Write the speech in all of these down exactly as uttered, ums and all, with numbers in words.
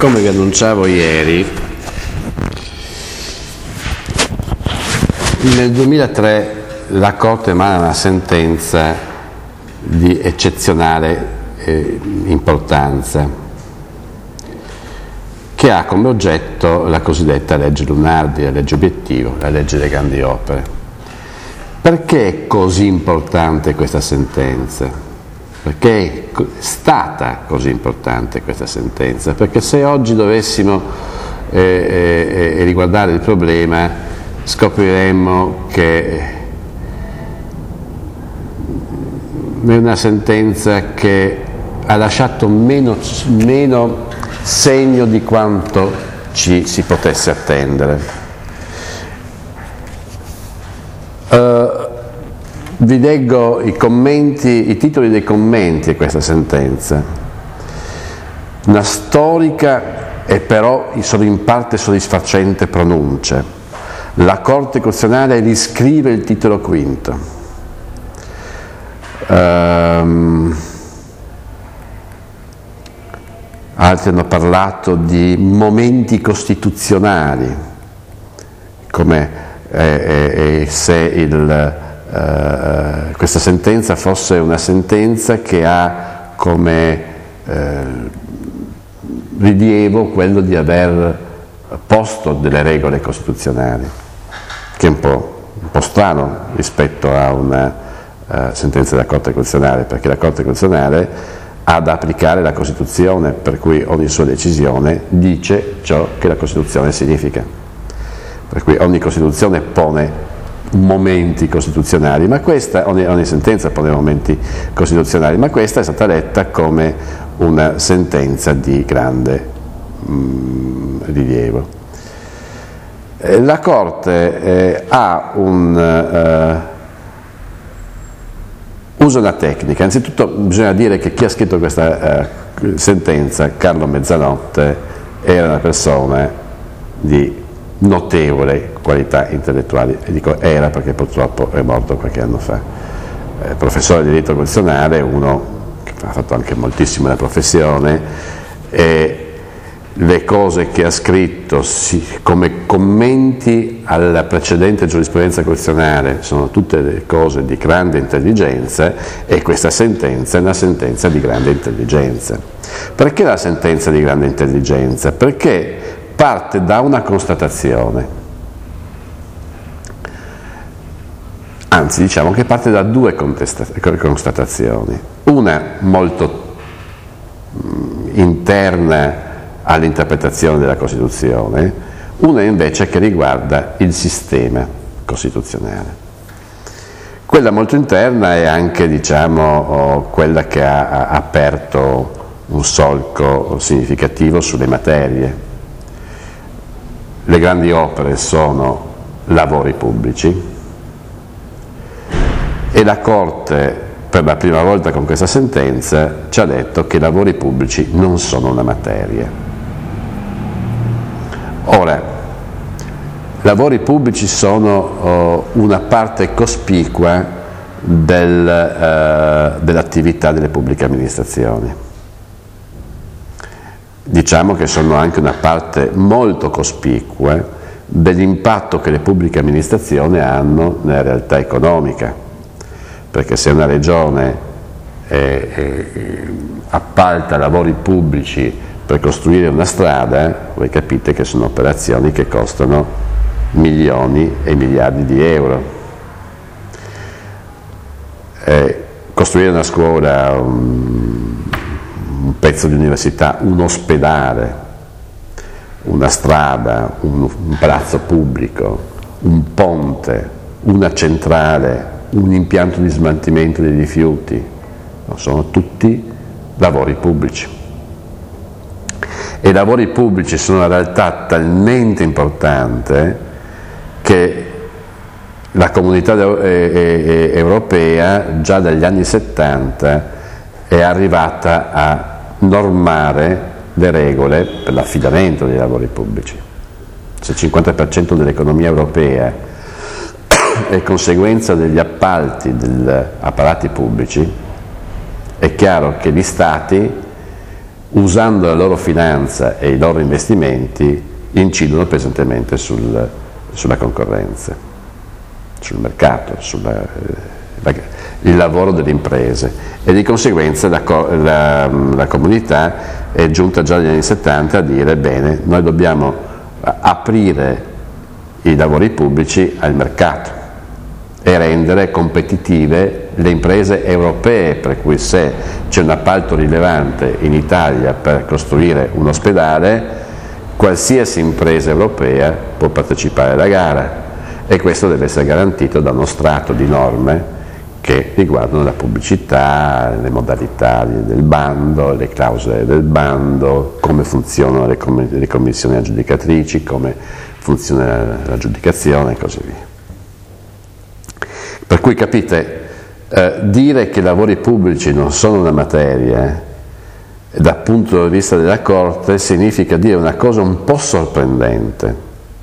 come vi annunciavo ieri, nel duemilatré la Corte emana una sentenza di eccezionale eh, importanza che ha come oggetto la cosiddetta legge Lunardi, la legge obiettivo, la legge delle grandi opere. Perché è così importante questa sentenza? Perché è stata così importante questa sentenza? Perché se oggi dovessimo eh, eh, riguardare il problema, scopriremmo che è una sentenza che ha lasciato meno, meno segno di quanto ci si potesse attendere. Uh, vi leggo i commenti, i titoli dei commenti a questa sentenza. Una storica e però sono in parte soddisfacente pronuncia. La Corte Costituzionale riscrive il titolo quinto. Um, altri hanno parlato di momenti costituzionali, come eh, eh, se il, eh, questa sentenza fosse una sentenza che ha come eh, rilievo quello di aver posto delle regole costituzionali, che è un po', un po' strano rispetto a una uh, sentenza della Corte Costituzionale, perché la Corte Costituzionale ha da applicare la Costituzione, per cui ogni sua decisione dice ciò che la Costituzione significa. Per cui ogni Costituzione pone momenti costituzionali, ma questa, ogni, ogni sentenza pone momenti costituzionali, ma questa è stata letta come una sentenza di grande mh, rilievo. Eh, la Corte eh, ha un... Eh, usa una tecnica. Innanzitutto bisogna dire che chi ha scritto questa eh, sentenza, Carlo Mezzanotte, era una persona di notevole qualità intellettuali, e dico era perché purtroppo è morto qualche anno fa. Eh, professore di diritto costituzionale, uno che ha fatto anche moltissimo la professione, e le cose che ha scritto si, come commenti alla precedente giurisprudenza costituzionale sono tutte le cose di grande intelligenza, e questa sentenza è una sentenza di grande intelligenza. Perché la sentenza di grande intelligenza? Perché parte da una constatazione, anzi diciamo che parte da due constatazioni, una molto interna all'interpretazione della Costituzione, una invece che riguarda il sistema costituzionale. Quella molto interna è anche, diciamo, quella che ha, ha aperto un solco significativo sulle materie. Le grandi opere sono lavori pubblici e la Corte, per la prima volta con questa sentenza, ci ha detto che i lavori pubblici non sono una materia. Ora, lavori pubblici sono uh, una parte cospicua del, uh, dell'attività delle pubbliche amministrazioni. Diciamo che sono anche una parte molto cospicua dell'impatto che le pubbliche amministrazioni hanno nella realtà economica, perché se una regione eh, eh, appalta lavori pubblici per costruire una strada, voi capite che sono operazioni che costano milioni e miliardi di euro. Eh, costruire una scuola, un, un pezzo di università, un ospedale, una strada, un, un palazzo pubblico, un ponte, una centrale, un impianto di smaltimento dei rifiuti, sono tutti lavori pubblici. E i lavori pubblici sono una realtà talmente importante che la comunità europea già dagli anni settanta è arrivata a normare le regole per l'affidamento dei lavori pubblici. Se il cinquanta per cento dell'economia europea è conseguenza degli appalti degli apparati pubblici, è chiaro che gli Stati usando la loro finanza e i loro investimenti, incidono pesantemente sul, sulla concorrenza, sul mercato, sulla, la, il lavoro delle imprese, e di conseguenza la, la, la comunità è giunta già negli anni settanta a dire: bene, noi dobbiamo aprire i lavori pubblici al mercato e rendere competitive le imprese europee, per cui se c'è un appalto rilevante in Italia per costruire un ospedale, qualsiasi impresa europea può partecipare alla gara, e questo deve essere garantito da uno strato di norme che riguardano la pubblicità, le modalità del bando, le clausole del bando, come funzionano le, com le commissioni aggiudicatrici, come funziona l'aggiudicazione e così via. Per cui capite, eh, dire che i lavori pubblici non sono una materia, eh, dal punto di vista della Corte, significa dire una cosa un po' sorprendente,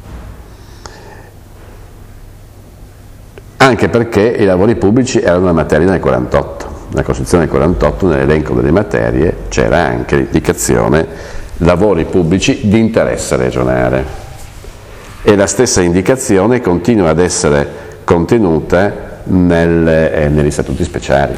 anche perché i lavori pubblici erano una materia nel quarantotto. Nella Costituzione del quarantotto, nell'elenco delle materie, c'era anche l'indicazione lavori pubblici di interesse regionale, e la stessa indicazione continua ad essere contenuta nel, eh, negli statuti speciali.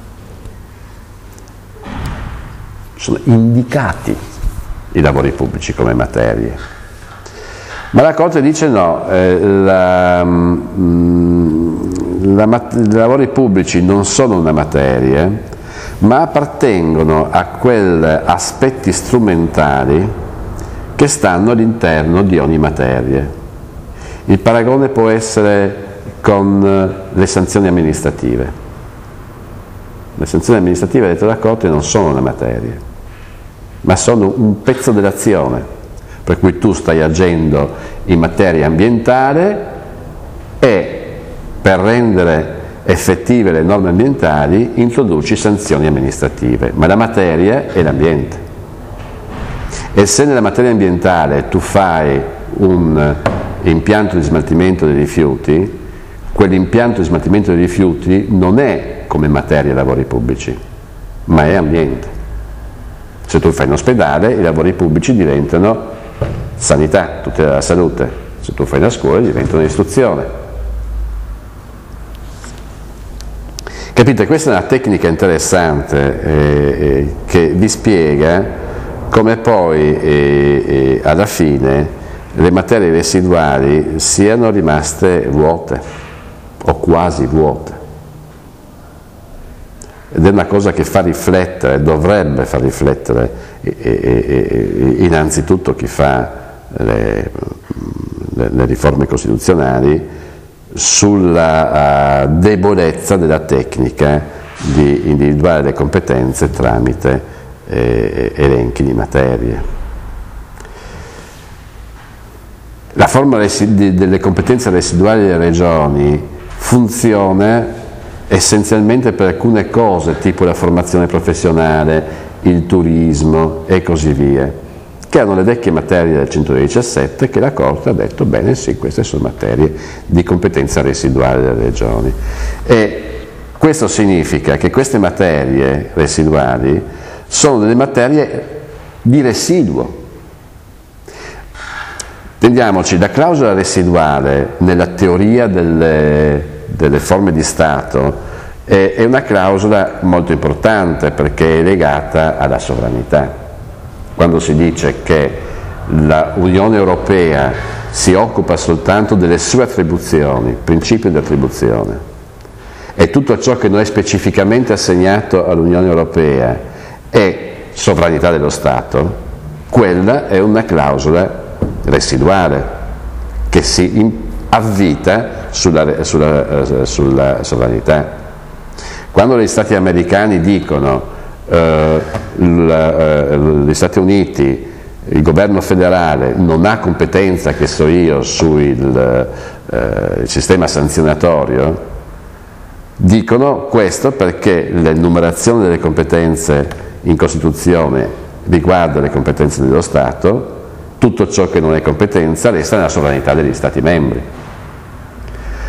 Sono indicati i lavori pubblici come materie, ma la Corte dice no, eh, la, mh, la, i lavori pubblici non sono una materia, ma appartengono a quegli aspetti strumentali che stanno all'interno di ogni materia. Il paragone può essere con le sanzioni amministrative. Le sanzioni amministrative, dette dalla Corte, non sono una materia, ma sono un pezzo dell'azione, per cui tu stai agendo in materia ambientale e per rendere effettive le norme ambientali introduci sanzioni amministrative, ma la materia è l'ambiente. E se nella materia ambientale tu fai un impianto di smaltimento dei rifiuti, quell'impianto di smaltimento dei rifiuti non è come materia lavori pubblici, ma è ambiente. Se tu fai un ospedale, i lavori pubblici diventano sanità, tutela della salute. Se tu fai una scuola, diventano istruzione. Capite? Questa è una tecnica interessante eh, che vi spiega come poi eh, eh, alla fine le materie residuali siano rimaste vuote o quasi vuote, ed è una cosa che fa riflettere, dovrebbe far riflettere eh, eh, innanzitutto chi fa le, le, le riforme costituzionali sulla uh, debolezza della tecnica di individuare le competenze tramite eh, elenchi di materie. La forma delle competenze residuali delle regioni funziona essenzialmente per alcune cose, tipo la formazione professionale, il turismo e così via, che erano le vecchie materie del centodiciassette, che la Corte ha detto bene sì, queste sono materie di competenza residuale delle regioni. E questo significa che queste materie residuali sono delle materie di residuo. Intendiamoci, la clausola residuale nella teoria delle, delle forme di Stato è, è una clausola molto importante perché è legata alla sovranità. Quando si dice che l'Unione Europea si occupa soltanto delle sue attribuzioni, principio di attribuzione, e tutto ciò che non è specificamente assegnato all'Unione Europea è sovranità dello Stato, quella è una clausola residuale che si avvita sulla, sulla, sulla sovranità. Quando gli Stati americani dicono eh, la, eh, gli Stati Uniti, il governo federale non ha competenza, che so io, sul eh, sistema sanzionatorio, dicono questo perché l'enumerazione delle competenze in Costituzione riguarda le competenze dello Stato, tutto ciò che non è competenza resta nella sovranità degli Stati membri.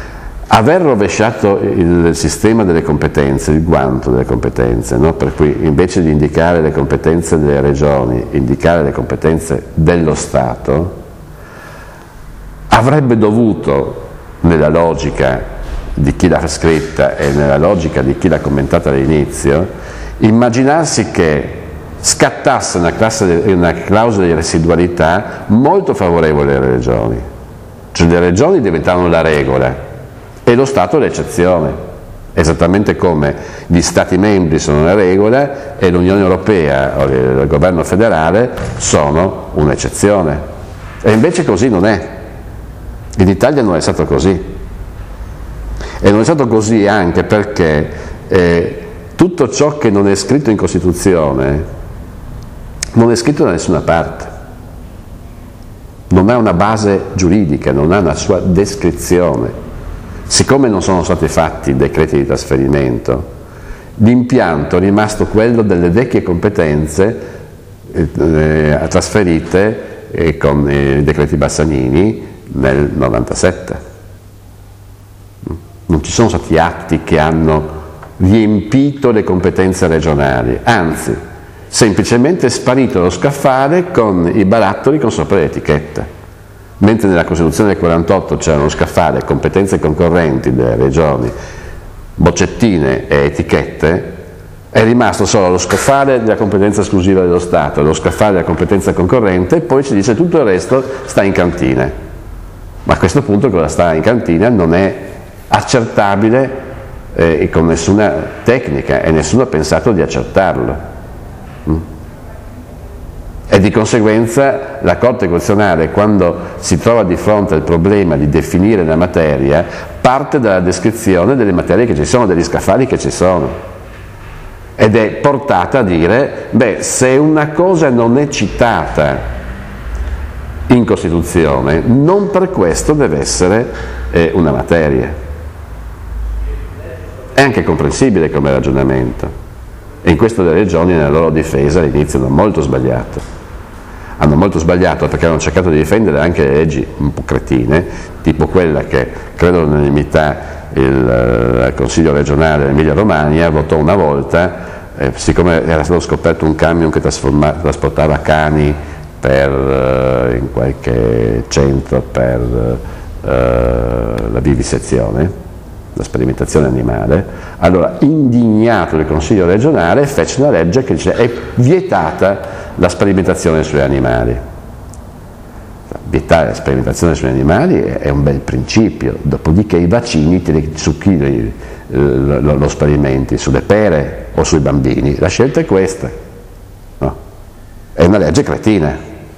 Aver rovesciato il sistema delle competenze, il guanto delle competenze, no? Per cui invece di indicare le competenze delle regioni, indicare le competenze dello Stato, avrebbe dovuto, nella logica di chi l'ha scritta e nella logica di chi l'ha commentata all'inizio, immaginarsi che scattasse una, classe, una clausola di residualità molto favorevole alle regioni. Cioè le regioni diventavano la regola e lo Stato l'eccezione, esattamente come gli Stati membri sono la regola e l'Unione Europea o il governo federale sono un'eccezione. E invece così non è. In Italia non è stato così. E non è stato così anche perché eh, tutto ciò che non è scritto in Costituzione non è scritto da nessuna parte. Non ha una base giuridica, non ha una sua descrizione. Siccome non sono stati fatti decreti di trasferimento, l'impianto è rimasto quello delle vecchie competenze eh, trasferite eh, con i decreti Bassanini nel novantasette. Non ci sono stati atti che hanno riempito le competenze regionali, anzi, semplicemente è sparito lo scaffale con i barattoli con sopra le etichette. Mentre nella Costituzione del quarantotto c'era uno scaffale, competenze concorrenti delle regioni, boccettine e etichette, è rimasto solo lo scaffale della competenza esclusiva dello Stato, lo scaffale della competenza concorrente, e poi ci dice tutto il resto sta in cantina. Ma a questo punto cosa sta in cantina non è accertabile eh, con nessuna tecnica e nessuno ha pensato di accertarlo. Mm? E di conseguenza la Corte Costituzionale, quando si trova di fronte al problema di definire la materia, parte dalla descrizione delle materie che ci sono, degli scaffali che ci sono, ed è portata a dire, beh, se una cosa non è citata in Costituzione, non per questo deve essere eh, una materia. È anche comprensibile come ragionamento, e in questo le regioni nella loro difesa all'inizio hanno molto sbagliato. Hanno molto sbagliato perché hanno cercato di difendere anche le leggi un po' cretine, tipo quella che, credo all'unanimità, il, il Consiglio regionale dell'Emilia Romagna votò una volta, eh, siccome era stato scoperto un camion che trasportava cani per, eh, in qualche centro per eh, la vivisezione, la sperimentazione animale, allora indignato il Consiglio regionale fece una legge che dice è vietata la sperimentazione sugli animali. Vietare la sperimentazione sugli animali è un bel principio, dopodiché i vaccini su chi lo, lo, lo sperimenti, sulle pere o sui bambini, la scelta è questa, no? È una legge cretina,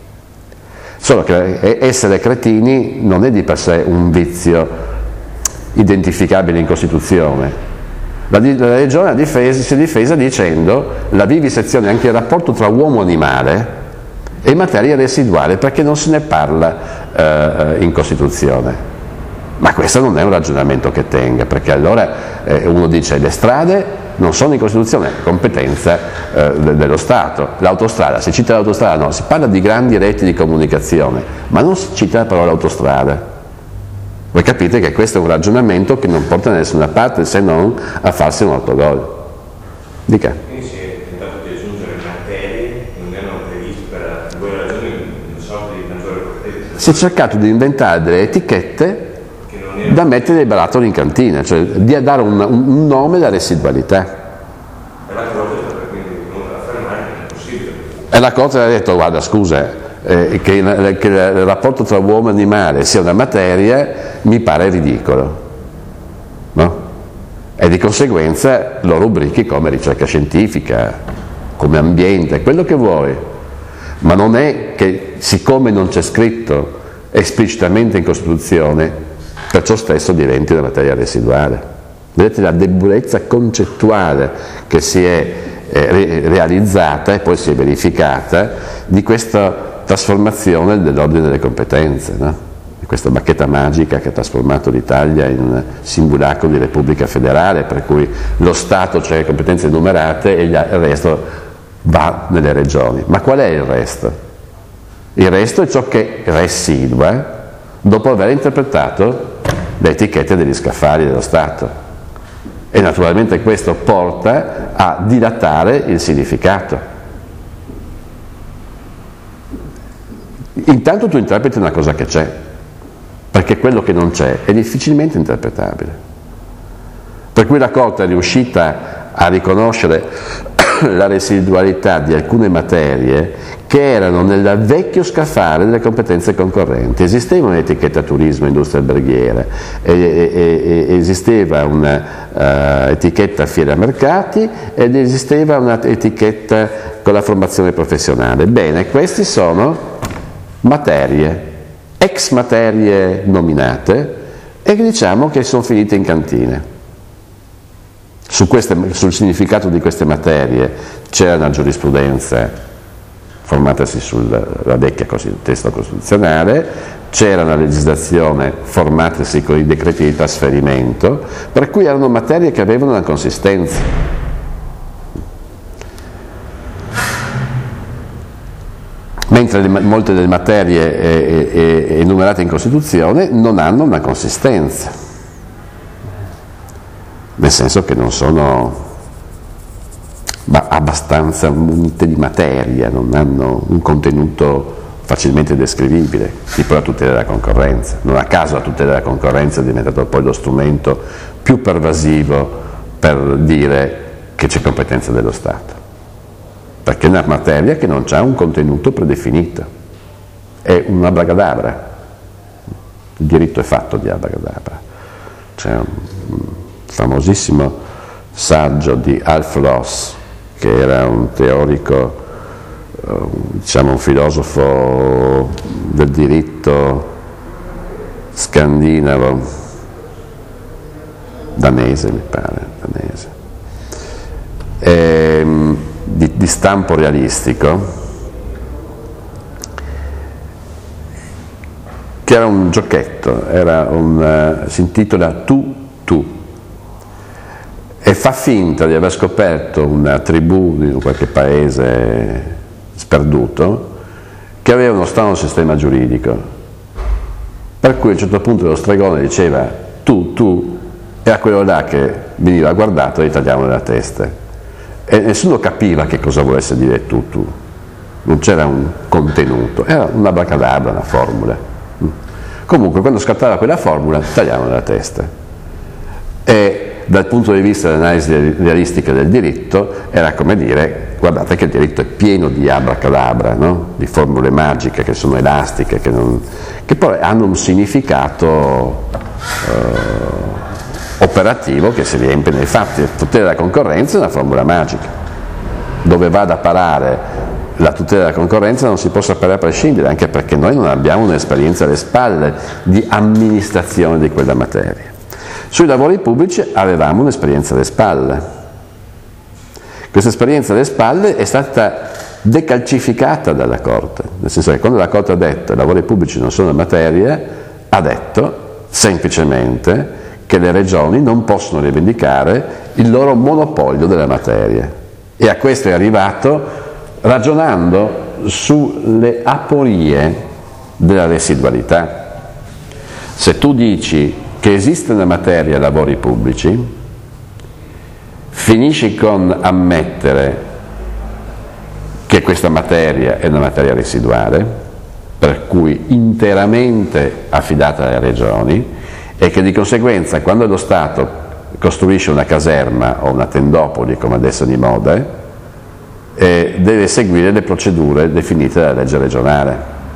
solo che essere cretini non è di per sé un vizio identificabile in Costituzione. La, la Regione ha difesa, si è difesa dicendo la vivisezione, anche il rapporto tra uomo e animale, è materia residuale perché non se ne parla eh, in Costituzione. Ma questo non è un ragionamento che tenga, perché allora eh, uno dice le strade non sono in Costituzione, è competenza eh, dello Stato. L'autostrada, si cita l'autostrada, no, si parla di grandi reti di comunicazione, ma non si cita la parola autostrada. Voi capite che questo è un ragionamento che non porta da nessuna parte se non a farsi un autogol. Dica. Quindi si è tentato di aggiungere materie che non erano previste per due ragioni, una sorta di maggiore correttezza. Si è cercato di inventare delle etichette erano... da mettere nei barattoli in cantina, cioè di dare un, un nome alla residualità. E la Corte è stata quindi venuta a affermare che non è possibile. E la Corte ha detto, guarda scusa, Eh, che, il, che il rapporto tra uomo e animale sia una materia mi pare ridicolo, no? E di conseguenza lo rubrichi come ricerca scientifica, come ambiente, quello che vuoi, ma non è che siccome non c'è scritto esplicitamente in Costituzione perciò stesso diventi una materia residuale. Vedete la debolezza concettuale che si è eh, realizzata e poi si è verificata di questa trasformazione dell'ordine delle competenze, no? Questa bacchetta magica che ha trasformato l'Italia in simulacro di Repubblica Federale, per cui lo Stato ha le competenze enumerate e il resto va nelle regioni. Ma qual è il resto? Il resto è ciò che residua dopo aver interpretato le etichette degli scaffali dello Stato. E naturalmente questo porta a dilatare il significato. Intanto tu interpreti una cosa che c'è, perché quello che non c'è è difficilmente interpretabile. Per cui la Corte è riuscita a riconoscere la residualità di alcune materie che erano nel vecchio scaffale delle competenze concorrenti. Esisteva un'etichetta turismo, industria alberghiera, e, e, e, esisteva un'etichetta uh, fiera mercati ed esisteva un'etichetta con la formazione professionale. Bene, questi sono materie, ex materie nominate, e che diciamo che sono finite in cantina. Su queste, sul significato di queste materie c'era una giurisprudenza formatasi sulla vecchia testo costituzionale, c'era una legislazione formatasi con i decreti di trasferimento, per cui erano materie che avevano una consistenza. Mentre le, molte delle materie eh, eh, enumerate in Costituzione non hanno una consistenza, nel senso che non sono abbastanza munite di materia, non hanno un contenuto facilmente descrivibile, tipo la tutela della concorrenza. Non a caso la tutela della concorrenza è diventato poi lo strumento più pervasivo per dire che c'è competenza dello Stato, perché è una materia che non ha un contenuto predefinito, è un abracadabra. Il diritto è fatto di abracadabra. C'è un famosissimo saggio di Alf Ross, che era un teorico, diciamo un filosofo del diritto scandinavo, danese mi pare, danese, e, di, di stampo realistico, che era un giochetto, era un, si intitola Tu Tu, e fa finta di aver scoperto una tribù di qualche paese sperduto che aveva uno strano sistema giuridico, per cui a un certo punto lo stregone diceva tu, tu, e a quello là che veniva guardato gli tagliavano la testa, e nessuno capiva che cosa volesse dire tu, tu, non c'era un contenuto, era una abracadabra, una formula. Comunque quando scattava quella formula tagliavano la testa, e dal punto di vista dell'analisi realistica del diritto era come dire: guardate che il diritto è pieno di abracadabra, no? Di formule magiche che sono elastiche, che, non, che poi hanno un significato eh, operativo che si riempie nei fatti. La tutela della concorrenza è una formula magica, dove vada a parare la tutela della concorrenza non si può sapere a prescindere, anche perché noi non abbiamo un'esperienza alle spalle di amministrazione di quella materia. Sui lavori pubblici avevamo un'esperienza alle spalle. Questa esperienza alle spalle è stata decalcificata dalla Corte, nel senso che quando la Corte ha detto i lavori pubblici non sono materia, ha detto semplicemente che le regioni non possono rivendicare il loro monopolio della materia, e a questo è arrivato ragionando sulle aporie della residualità. Se tu dici che esiste una materia lavori pubblici, finisci con ammettere che questa materia è una materia residuale, per cui interamente affidata alle regioni, e che di conseguenza quando lo Stato costruisce una caserma o una tendopoli, come adesso di moda, eh, deve seguire le procedure definite dalla legge regionale.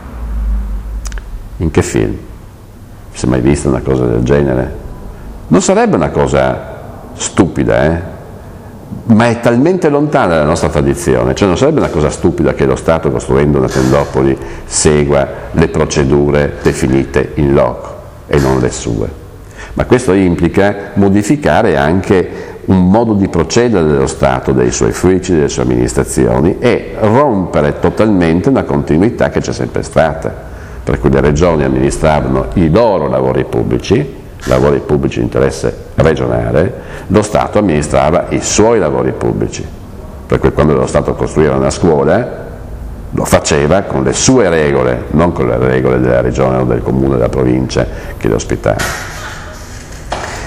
In che film? Si è mai vista una cosa del genere? Non sarebbe una cosa stupida, eh? Ma è talmente lontana dalla nostra tradizione, cioè non sarebbe una cosa stupida che lo Stato, costruendo una tendopoli, segua le procedure definite in loco e non le sue. Ma questo implica modificare anche un modo di procedere dello Stato, dei suoi uffici, delle sue amministrazioni, e rompere totalmente una continuità che c'è sempre stata, per cui le regioni amministravano i loro lavori pubblici, lavori pubblici di interesse regionale, lo Stato amministrava i suoi lavori pubblici, per cui quando lo Stato costruiva una scuola lo faceva con le sue regole, non con le regole della regione o del comune o della provincia che lo ospitava.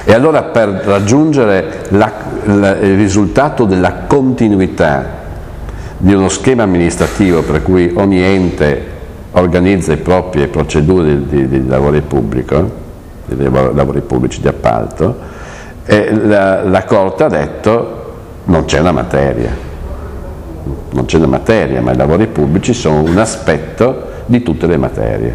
E allora per raggiungere la, la, il risultato della continuità di uno schema amministrativo per cui ogni ente organizza le proprie procedure di, di, di lavori pubblico, di lavori pubblici di appalto, e la, la Corte ha detto non c'è una materia, non c'è una materia, ma i lavori pubblici sono un aspetto di tutte le materie.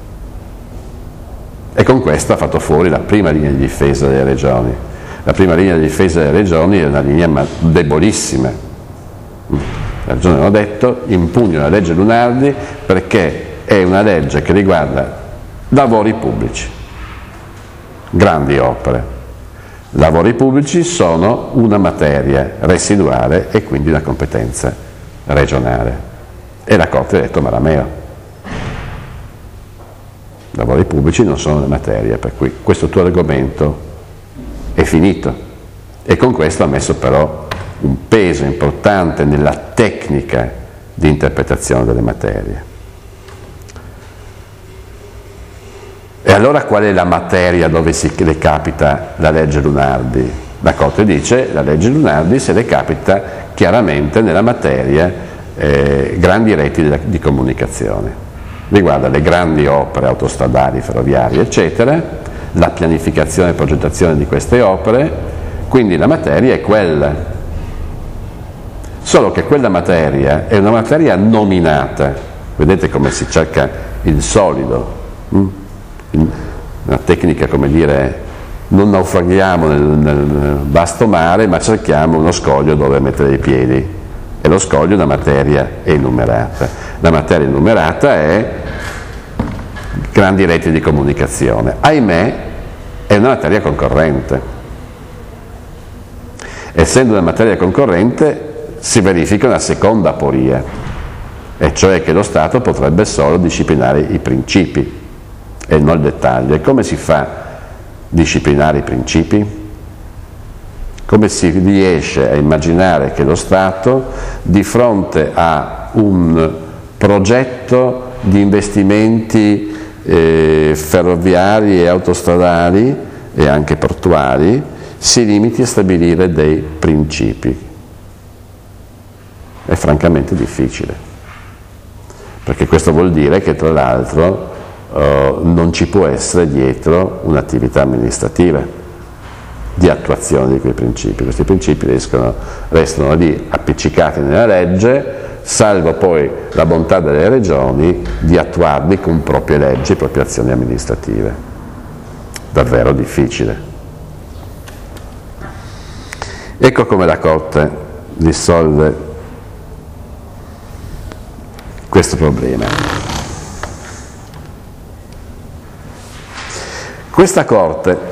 E con questo ha fatto fuori la prima linea di difesa delle regioni. La prima linea di difesa delle regioni è una linea debolissima. Le regioni hanno detto impugno la legge Lunardi perché è una legge che riguarda lavori pubblici, grandi opere. Lavori pubblici sono una materia residuale e quindi una competenza regionale. E la Corte ha detto Marameo. Lavori pubblici non sono una materia, per cui questo tuo argomento è finito. E con questo ha messo però un peso importante nella tecnica di interpretazione delle materie. E allora qual è la materia dove si le capita la legge Lunardi? La Corte dice la legge Lunardi se le capita chiaramente nella materia eh, grandi reti di, di comunicazione. Riguarda le grandi opere autostradali, ferroviarie, eccetera, la pianificazione e progettazione di queste opere, quindi la materia è quella. Solo che quella materia è una materia nominata. Vedete come si cerca il solido? Mm? Una tecnica, come dire, non naufraghiamo nel, nel vasto mare, ma cerchiamo uno scoglio dove mettere i piedi. E lo scoglio è una materia enumerata. La materia enumerata è grandi reti di comunicazione. Ahimè, è una materia concorrente. Essendo una materia concorrente, si verifica una seconda aporia, e cioè che lo Stato potrebbe solo disciplinare i principi e non il dettaglio. E come si fa a disciplinare i principi? Come si riesce a immaginare che lo Stato, di fronte a un progetto di investimenti eh, ferroviari e autostradali e anche portuali, si limiti a stabilire dei principi? È francamente difficile, perché questo vuol dire che tra l'altro eh, non ci può essere dietro un'attività amministrativa di attuazione di quei principi. Questi principi riescono, restano lì appiccicati nella legge, salvo poi la bontà delle regioni di attuarli con proprie leggi, proprie azioni amministrative. Davvero difficile. Ecco come la Corte risolve questo problema. Questa Corte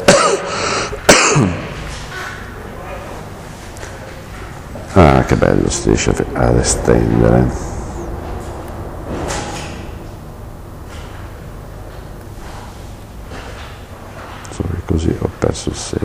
ah, che bello, si riesce ad estendere. Solo che così ho perso il segno.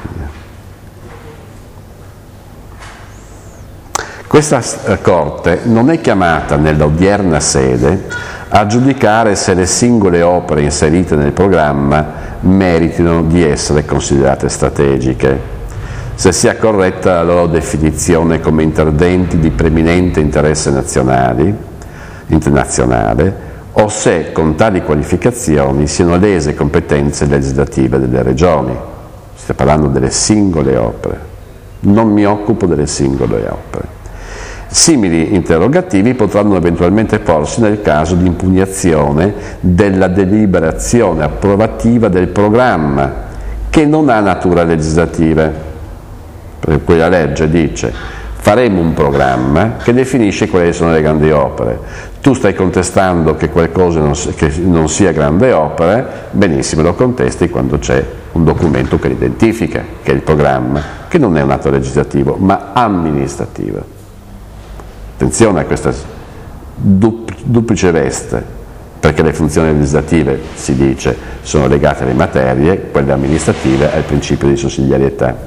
Questa Corte non è chiamata nell'odierna sede a giudicare se le singole opere inserite nel programma meritino di essere considerate strategiche, se sia corretta la loro definizione come interventi di preminente interesse nazionale, internazionale, o se con tali qualificazioni siano lese competenze legislative delle regioni. Si sta parlando delle singole opere. Non mi occupo delle singole opere. Simili interrogativi potranno eventualmente porsi nel caso di impugnazione della deliberazione approvativa del programma, che non ha natura legislativa. Per cui la legge dice faremo un programma che definisce quali sono le grandi opere. Tu stai contestando che qualcosa non, che non sia grande opera, benissimo, lo contesti quando c'è un documento che l'identifica, che è il programma, che non è un atto legislativo, ma amministrativo. Attenzione a questa duplice veste, perché le funzioni legislative, si dice, sono legate alle materie, quelle amministrative al principio di sussidiarietà.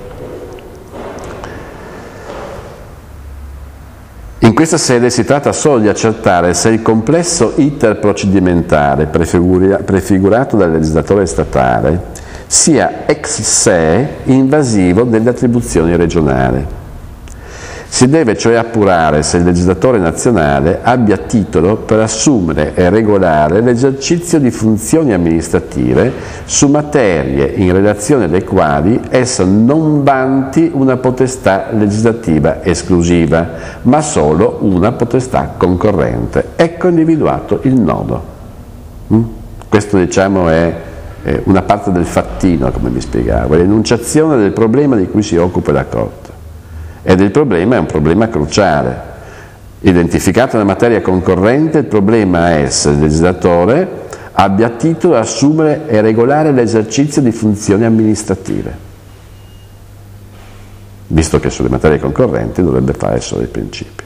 In questa sede si tratta solo di accertare se il complesso iter procedimentale prefigurato dal legislatore statale sia ex se invasivo delle attribuzioni regionali. Si deve cioè appurare se il legislatore nazionale abbia titolo per assumere e regolare l'esercizio di funzioni amministrative su materie in relazione alle quali esso non vanti una potestà legislativa esclusiva, ma solo una potestà concorrente. Ecco individuato il nodo. Mm? Questo, diciamo, è una parte del fattino, come vi spiegavo, l'enunciazione del problema di cui si occupa la Corte. Ed il problema è un problema cruciale. Identificato nella materia concorrente, il problema è se il legislatore abbia titolo ad assumere e regolare l'esercizio di funzioni amministrative, visto che sulle materie concorrenti dovrebbe fare solo il principio.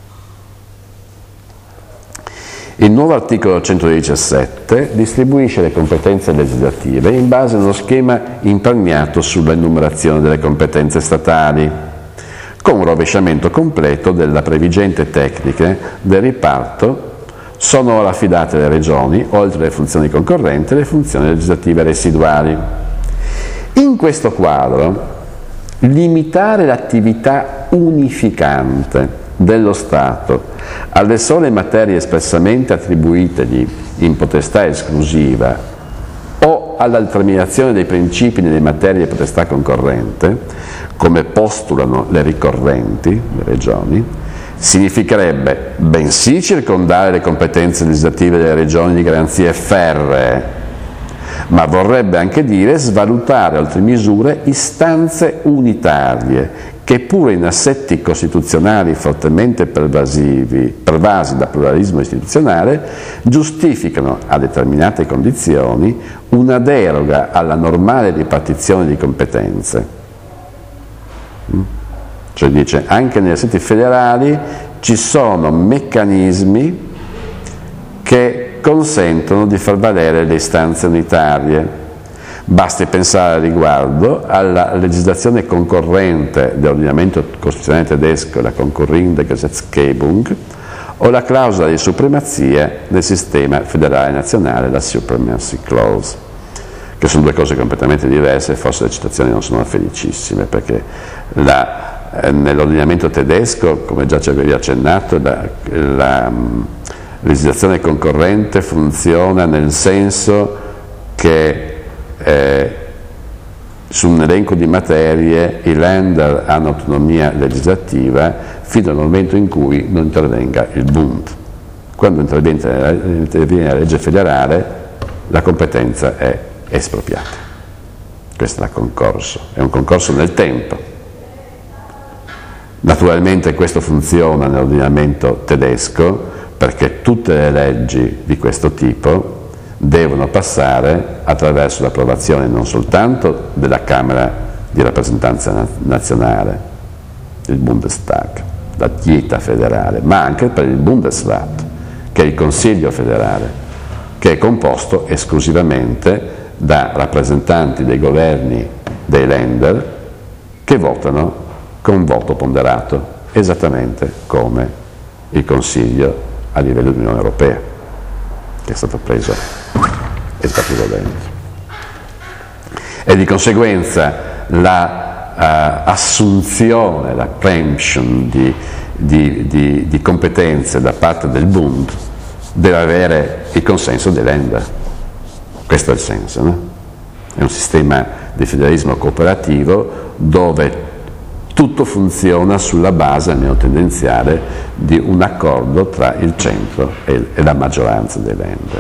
Il nuovo articolo centodiciassette distribuisce le competenze legislative in base a uno schema imperniato sulla enumerazione delle competenze statali, con un rovesciamento completo della previgente tecniche del riparto. Sono ora affidate alle regioni, oltre alle funzioni concorrenti, le funzioni legislative residuali. In questo quadro, limitare l'attività unificante dello Stato alle sole materie espressamente attribuitegli in potestà esclusiva o alla determinazione dei principi nelle materie di potestà concorrente, come postulano le ricorrenti, le regioni, significherebbe bensì circondare le competenze legislative delle regioni di garanzie ferree, ma vorrebbe anche dire svalutare oltre misure istanze unitarie che pure in assetti costituzionali fortemente pervasivi, pervasi da pluralismo istituzionale, giustificano a determinate condizioni una deroga alla normale ripartizione di competenze. Cioè dice, anche negli assetti federali ci sono meccanismi che consentono di far valere le istanze unitarie. Basti pensare al riguardo alla legislazione concorrente dell'ordinamento costituzionale tedesco, la Konkurrierende Gesetzgebung, o la clausola di supremazia del sistema federale nazionale, la Supremacy Clause, che sono due cose completamente diverse e forse le citazioni non sono felicissime, perché la, eh, nell'ordinamento tedesco, come già ci avevi accennato, la, la um, legislazione concorrente funziona nel senso che Eh, su un elenco di materie i Länder hanno autonomia legislativa fino al momento in cui non intervenga il Bund. Quando interviene la legge federale, la competenza è espropriata. Questo è il concorso, è un concorso nel tempo. Naturalmente questo funziona nell'ordinamento tedesco perché tutte le leggi di questo tipo devono passare attraverso l'approvazione non soltanto della Camera di rappresentanza nazionale, il Bundestag, la Dieta federale, ma anche per il Bundesrat, che è il Consiglio federale, che è composto esclusivamente da rappresentanti dei governi dei Länder che votano con voto ponderato, esattamente come il Consiglio a livello dell'Unione Europea, che è stato preso e statuito dentro. E di conseguenza la uh, assunzione, la preemption di, di, di, di competenze da parte del Bund deve avere il consenso dei Länder. Questo è il senso, no? È un sistema di federalismo cooperativo dove tutto funziona sulla base, almeno tendenziale, di un accordo tra il centro e, e la maggioranza dei Länder.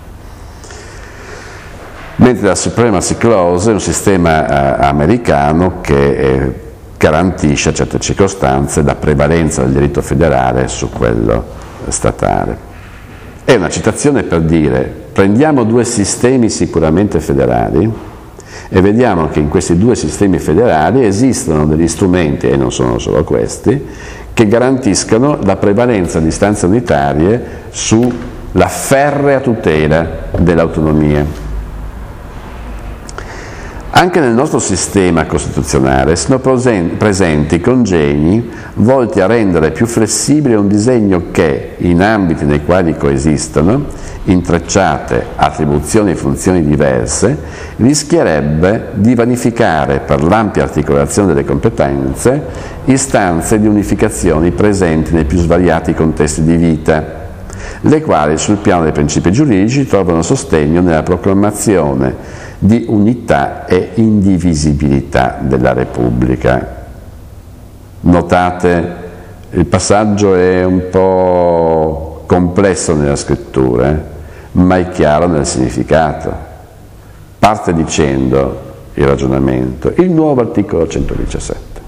Mentre la Supremacy Clause è un sistema eh, americano che eh, garantisce a certe circostanze la prevalenza del diritto federale su quello statale. È una citazione per dire: prendiamo due sistemi sicuramente federali e vediamo che in questi due sistemi federali esistono degli strumenti, e non sono solo questi, che garantiscano la prevalenza di istanze unitarie sulla ferrea tutela dell'autonomia. Anche nel nostro sistema costituzionale sono presenti congegni volti a rendere più flessibile un disegno che, in ambiti nei quali coesistono, intrecciate attribuzioni e funzioni diverse, rischierebbe di vanificare per l'ampia articolazione delle competenze istanze di unificazioni presenti nei più svariati contesti di vita, le quali sul piano dei principi giuridici trovano sostegno nella proclamazione di unità e indivisibilità della Repubblica. Notate, il passaggio è un po' complesso nella scrittura, eh, ma è chiaro nel significato. Parte dicendo il ragionamento, il nuovo articolo centodiciassette,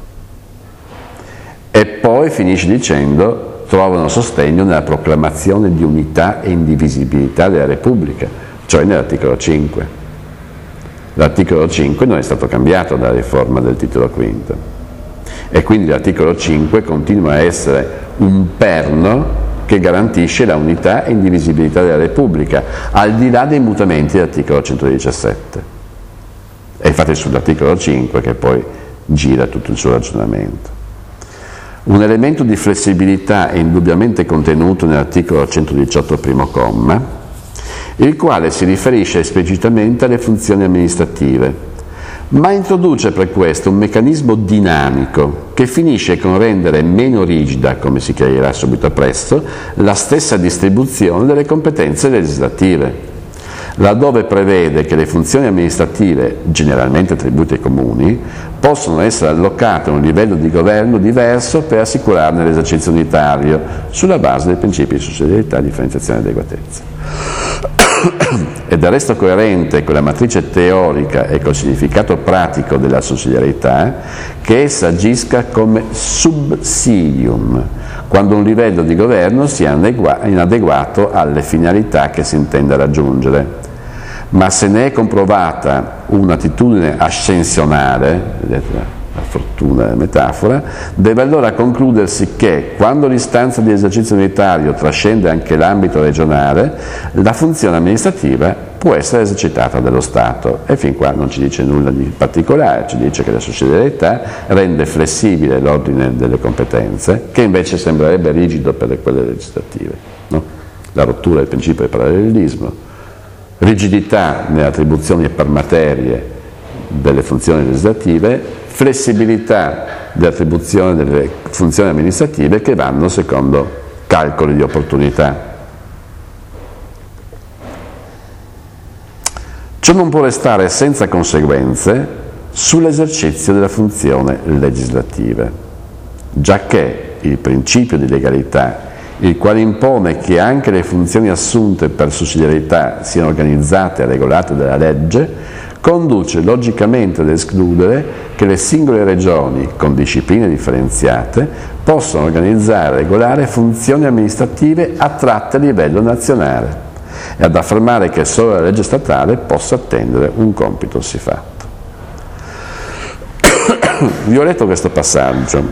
e poi finisce dicendo trovano sostegno nella proclamazione di unità e indivisibilità della Repubblica, cioè nell'articolo cinque. L'articolo cinque non è stato cambiato dalla riforma del titolo quinto e quindi l'articolo cinque continua a essere un perno che garantisce la unità e indivisibilità della Repubblica, al di là dei mutamenti dell'articolo centodiciassette. È infatti sull'articolo cinque che poi gira tutto il suo ragionamento. Un elemento di flessibilità è indubbiamente contenuto nell'articolo centodiciotto primo comma, il quale si riferisce esplicitamente alle funzioni amministrative, ma introduce per questo un meccanismo dinamico che finisce con rendere meno rigida, come si chiarirà subito presto, la stessa distribuzione delle competenze legislative, laddove prevede che le funzioni amministrative, generalmente attribuite ai comuni, possono essere allocate a un livello di governo diverso per assicurarne l'esercizio unitario, sulla base dei principi di sussidiarietà, differenziazione e adeguatezza. È del resto coerente con la matrice teorica e col significato pratico della sussidiarietà che essa agisca come subsidium, quando un livello di governo sia inadeguato alle finalità che si intende raggiungere. Ma se ne è comprovata un'attitudine ascensionale, vedete la fortuna della metafora, deve allora concludersi che, quando l'istanza di esercizio unitario trascende anche l'ambito regionale, la funzione amministrativa può essere esercitata dallo Stato. E fin qua non ci dice nulla di particolare, ci dice che la sussidiarietà rende flessibile l'ordine delle competenze, che invece sembrerebbe rigido per le quelle legislative, no? La rottura del principio del parallelismo, rigidità nelle attribuzioni per materie delle funzioni legislative, flessibilità dell'attribuzione delle funzioni amministrative che vanno secondo calcoli di opportunità. Ciò non può restare senza conseguenze sull'esercizio della funzione legislativa, giacché il principio di legalità, il quale impone che anche le funzioni assunte per sussidiarietà siano organizzate e regolate dalla legge, conduce logicamente ad escludere che le singole regioni, con discipline differenziate, possano organizzare e regolare funzioni amministrative attratte a livello nazionale e ad affermare che solo la legge statale possa attendere un compito siffatto. Vi ho letto questo passaggio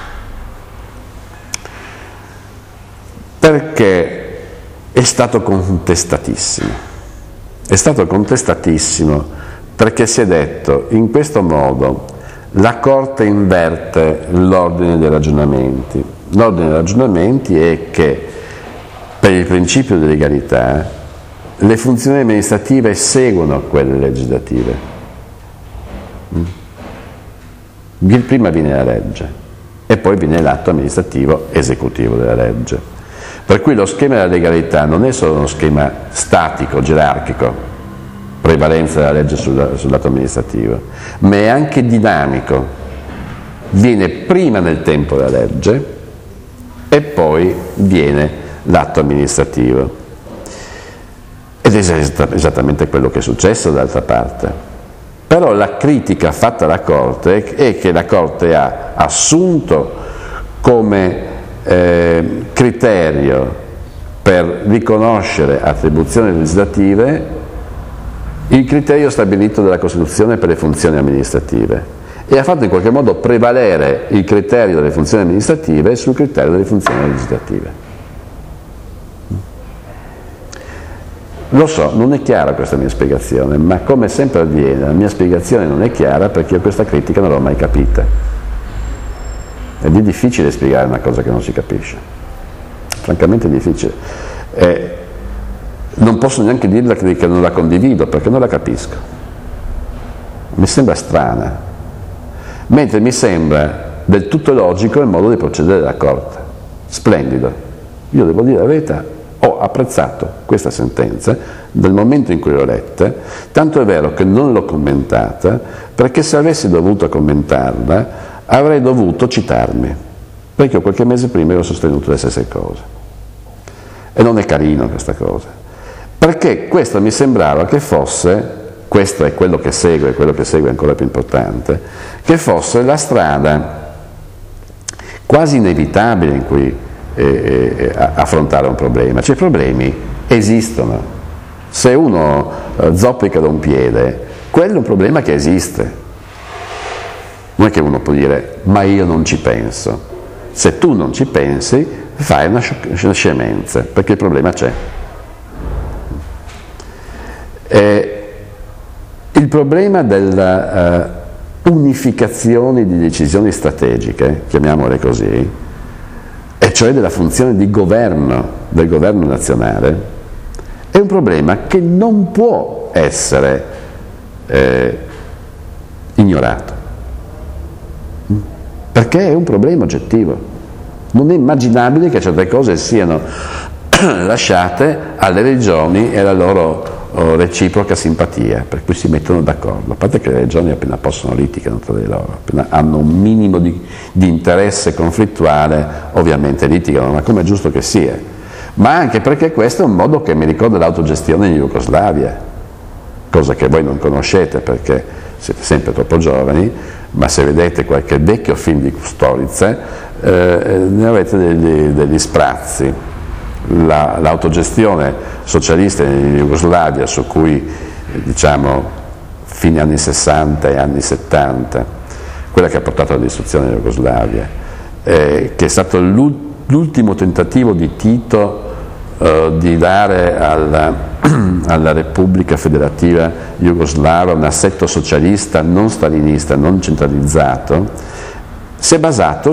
perché è stato contestatissimo. È stato contestatissimo perché si è detto, in questo modo la Corte inverte l'ordine dei ragionamenti. L'ordine dei ragionamenti è che, per il principio di legalità, le funzioni amministrative seguono quelle legislative. Prima viene la legge e poi viene l'atto amministrativo esecutivo della legge. Per cui lo schema della legalità non è solo uno schema statico, gerarchico, prevalenza della legge sul, sul lato amministrativo, ma è anche dinamico. Viene prima nel tempo la legge e poi viene l'atto amministrativo. Ed è esattamente quello che è successo d'altra parte. Però la critica fatta alla Corte è che la Corte ha assunto come eh, criterio per riconoscere attribuzioni legislative il criterio stabilito dalla Costituzione per le funzioni amministrative e ha fatto in qualche modo prevalere il criterio delle funzioni amministrative sul criterio delle funzioni legislative. Lo so, non è chiara questa mia spiegazione, ma come sempre avviene, la mia spiegazione non è chiara perché io questa critica non l'ho mai capita. Ed è difficile spiegare una cosa che non si capisce, francamente è difficile. Eh, non posso neanche dirla che non la condivido perché non la capisco. Mi sembra strana, mentre mi sembra del tutto logico il modo di procedere della Corte. Splendido. Io devo dire la verità, ho apprezzato questa sentenza dal momento in cui l'ho letta, tanto è vero che non l'ho commentata, perché se avessi dovuto commentarla avrei dovuto citarmi, perché io qualche mese prima ero sostenuto le stesse cose. E non è carino questa cosa, perché questo mi sembrava che fosse, questo è quello che segue, quello che segue è ancora più importante, che fosse la strada quasi inevitabile in cui eh, eh, affrontare un problema. Cioè i problemi esistono. Se uno eh, zoppica da un piede, quello è un problema che esiste. Non è che uno può dire, ma io non ci penso. Se tu non ci pensi, fai una, una scemenza, perché il problema c'è. Eh, il problema della uh, unificazione di decisioni strategiche, chiamiamole così, e cioè della funzione di governo del governo nazionale, è un problema che non può essere eh, ignorato, perché è un problema oggettivo. Non è immaginabile che certe cose siano lasciate alle regioni e alla loro oh, reciproca simpatia, per cui si mettono d'accordo. A parte che le regioni appena possono litigano tra di loro, appena hanno un minimo di, di interesse conflittuale, ovviamente litigano, ma come è giusto che sia. Ma anche perché questo è un modo che mi ricorda l'autogestione in Jugoslavia, cosa che voi non conoscete perché siete sempre troppo giovani, ma se vedete qualche vecchio film di Kusturica eh, ne avete degli, degli sprazzi. La, l'autogestione socialista in Jugoslavia, su cui diciamo fine anni sessanta e anni settanta, quella che ha portato alla distruzione della Jugoslavia, eh, che è stato l'ultimo tentativo di Tito eh, di dare alla, alla Repubblica Federativa Jugoslava un assetto socialista non stalinista, non centralizzato, si è basato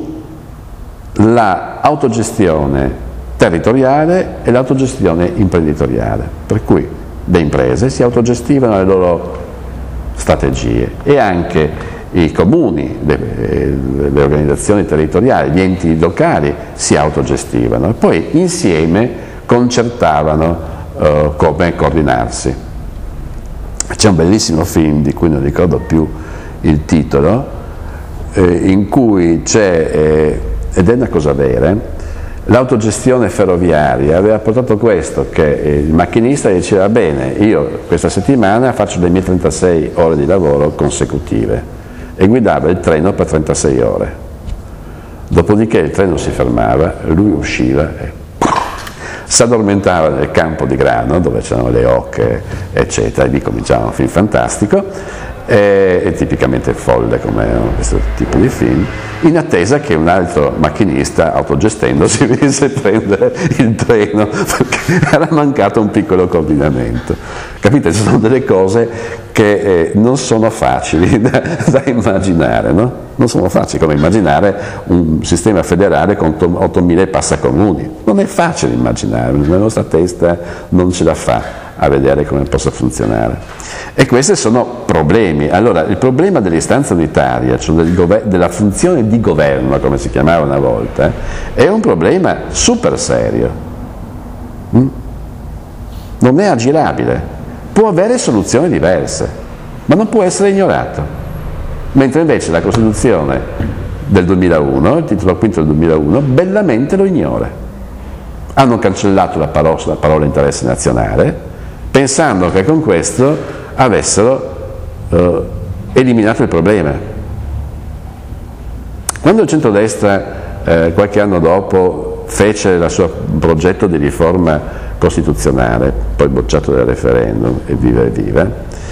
sulla autogestione territoriale e l'autogestione imprenditoriale, per cui le imprese si autogestivano le loro strategie e anche i comuni, le, le organizzazioni territoriali, gli enti locali si autogestivano e poi insieme concertavano uh, come coordinarsi. C'è un bellissimo film di cui non ricordo più il titolo, eh, in cui c'è, eh, ed è una cosa vera, l'autogestione ferroviaria aveva portato questo, che il macchinista diceva bene, io questa settimana faccio le mie trentasei ore di lavoro consecutive e guidava il treno per trentasei ore, dopodiché il treno si fermava, lui usciva e si addormentava nel campo di grano dove c'erano le oche eccetera, e lì cominciava un film fantastico e, e tipicamente folle come questo tipo di film, in attesa che un altro macchinista autogestendosi venisse a prendere il treno perché era mancato un piccolo coordinamento. Capite? Ci sono delle cose che eh, non sono facili da, da immaginare, no? Non sono facili come immaginare un sistema federale con ottomila passacomuni. Non è facile immaginare, la nostra testa non ce la fa a vedere come possa funzionare. E questi sono problemi. Allora, il problema dell'istanza unitaria, cioè del gover- della funzione di governo, come si chiamava una volta, è un problema super serio. Mm? Non è aggirabile. Può avere soluzioni diverse, ma non può essere ignorato. Mentre invece la Costituzione del duemilauno, il titolo quinto del duemilauno, bellamente lo ignora. Hanno cancellato la parola, la parola interesse nazionale, pensando che con questo avessero eh, eliminato il problema. Quando il centrodestra eh, qualche anno dopo fece il suo progetto di riforma costituzionale, poi bocciato dal referendum e viva e viva,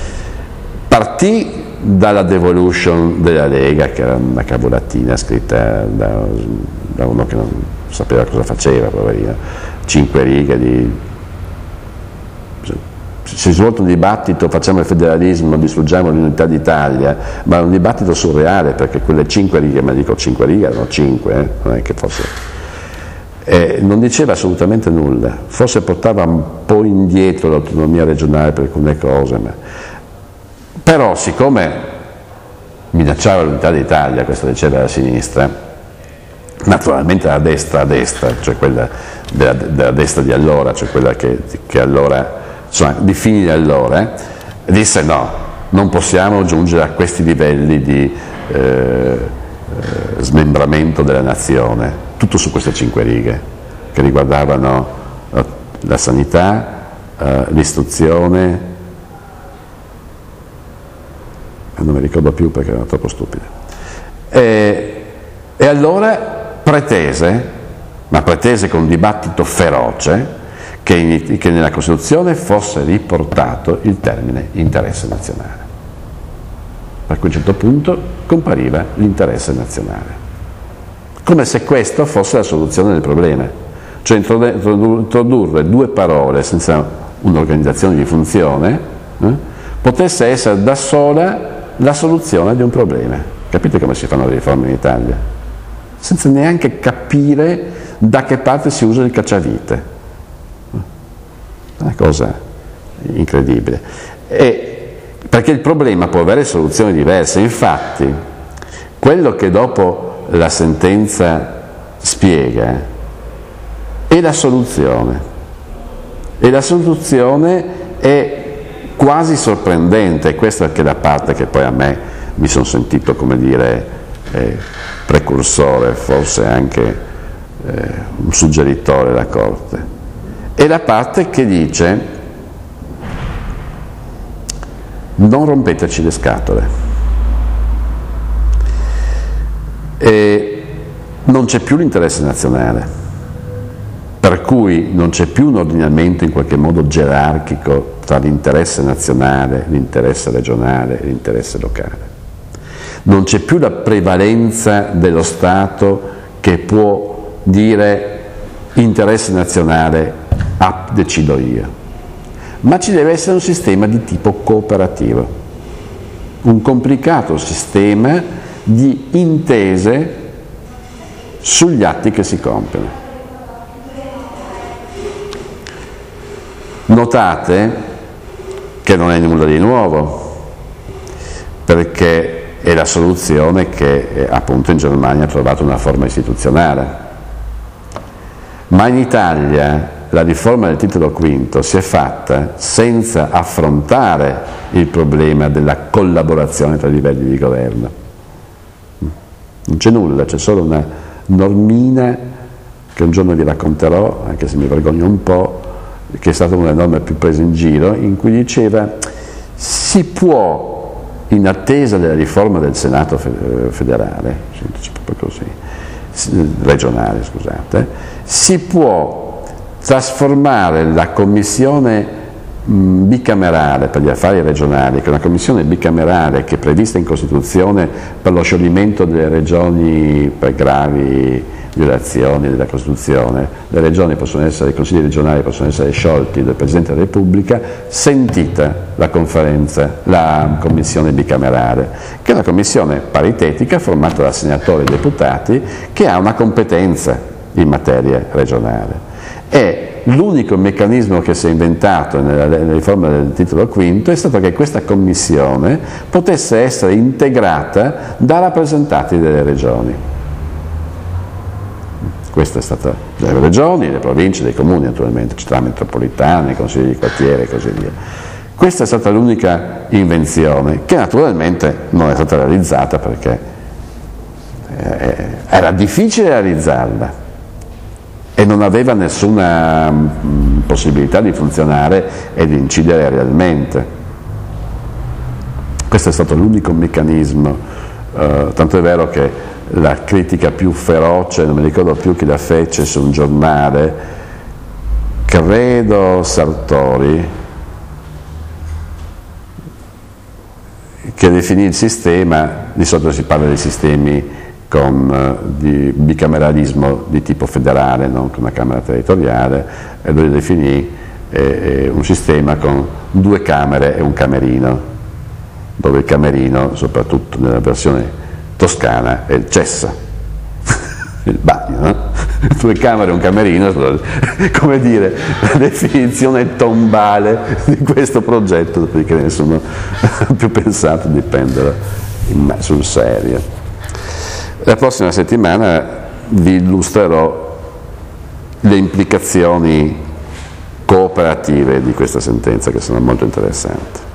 partì dalla devolution della Lega, che era una cavolatina scritta da, da uno che non sapeva cosa faceva, poverino, cinque righe di si è svolto un dibattito, facciamo il federalismo, distruggiamo l'unità d'Italia, ma è un dibattito surreale, perché quelle cinque righe, ma dico cinque righe, erano cinque, eh, non è che fosse... Eh, non diceva assolutamente nulla, forse portava un po' indietro l'autonomia regionale per alcune cose, ma... però siccome minacciava l'unità d'Italia, questo diceva la sinistra, naturalmente la destra a destra, cioè quella della, della destra di allora, cioè quella che, che allora, insomma, di fini di allora, eh, disse no, non possiamo giungere a questi livelli di eh, eh, smembramento della nazione, tutto su queste cinque righe, che riguardavano la, la sanità, eh, l'istruzione, non mi ricordo più perché erano troppo stupide. E, e allora pretese, ma pretese con un dibattito feroce, che, in, che nella Costituzione fosse riportato il termine interesse nazionale. A quel certo punto compariva l'interesse nazionale, come se questo fosse la soluzione del problema, cioè introdurre due parole senza un'organizzazione di funzione eh, potesse essere da sola la soluzione di un problema. Capite come si fanno le riforme in Italia? Senza neanche capire da che parte si usa il cacciavite. Una cosa incredibile. E perché il problema può avere soluzioni diverse. Infatti, quello che dopo la sentenza spiega è la soluzione. E la soluzione è quasi sorprendente, questa è la parte che poi a me mi sono sentito, come dire, eh, precursore, forse anche eh, un suggeritore della Corte. È la parte che dice: non rompeteci le scatole. E non c'è più l'interesse nazionale, per cui non c'è più un ordinamento in qualche modo gerarchico tra l'interesse nazionale, l'interesse regionale e l'interesse locale. Non c'è più la prevalenza dello Stato che può dire interesse nazionale, ah, decido io. Ma ci deve essere un sistema di tipo cooperativo, un complicato sistema di intese sugli atti che si compiono. Notate che non è nulla di nuovo, perché è la soluzione che appunto in Germania ha trovato una forma istituzionale. Ma in Italia la riforma del titolo quinto si è fatta senza affrontare il problema della collaborazione tra i livelli di governo. Non c'è nulla, c'è solo una normina che un giorno vi racconterò, anche se mi vergogno un po', che è stata una delle norme più prese in giro, in cui diceva: si può, in attesa della riforma del Senato federale, proprio così, regionale, scusate, si può trasformare la commissione bicamerale per gli affari regionali, che è una commissione bicamerale che è prevista in Costituzione per lo scioglimento delle regioni per gravi violazioni della Costituzione. Le regioni possono essere, i consigli regionali possono essere sciolti dal Presidente della Repubblica, sentita la conferenza, la commissione bicamerale, che è una commissione paritetica formata da senatori e deputati che ha una competenza in materia regionale. E l'unico meccanismo che si è inventato nella, nella riforma del titolo quinto è stato che questa commissione potesse essere integrata da rappresentanti delle regioni. Questa è stata delle regioni, delle province, dei comuni, naturalmente, città metropolitane, consigli di quartiere e così via. Questa è stata l'unica invenzione, che naturalmente non è stata realizzata perché eh, era difficile realizzarla e non aveva nessuna mh, possibilità di funzionare e di incidere realmente. Questo è stato l'unico meccanismo, eh, tanto è vero che la critica più feroce, non mi ricordo più chi la fece su un giornale, credo Sartori, che definì il sistema, di solito si parla dei sistemi con di bicameralismo di tipo federale, non con una Camera territoriale, e lui definì è, è un sistema con due camere e un camerino, dove il camerino, soprattutto nella versione toscana, è il cessa, il bagno, no? Due camere e un camerino, come dire, la definizione tombale di questo progetto, perché nessuno ha più pensato di prenderlo in, sul serio. La prossima settimana vi illustrerò le implicazioni cooperative di questa sentenza, che sono molto interessanti.